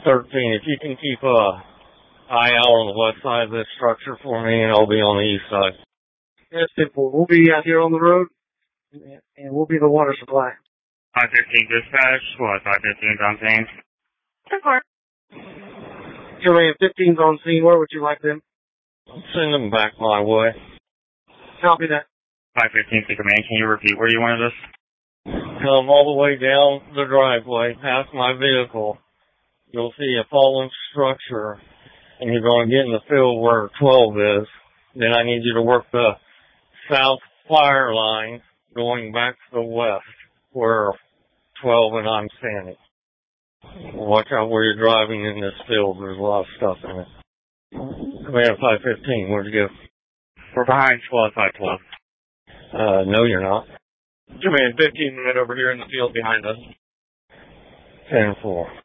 13, if you can keep a eye out on the west side of this structure for me, and I'll be on the east side. That's simple. We'll be out here on the road, and we'll be the water supply. 515 dispatch, what, 515's on scene? Julian 15's on scene. Where would you like them? Send them back my way. Copy that. 515 to command, can you repeat where you wanted us? Come all the way down the driveway, past my vehicle. You'll see a fallen structure, and you're going to get in the field where 12 is. Then I need you to work the south fire line going back to the west where 12 and I'm standing. Watch out where you're driving in this field. There's a lot of stuff in it. Command 515, where'd you go? We're behind squad 512. No, you're not. Command 15 right over here in the field behind us. 10-4.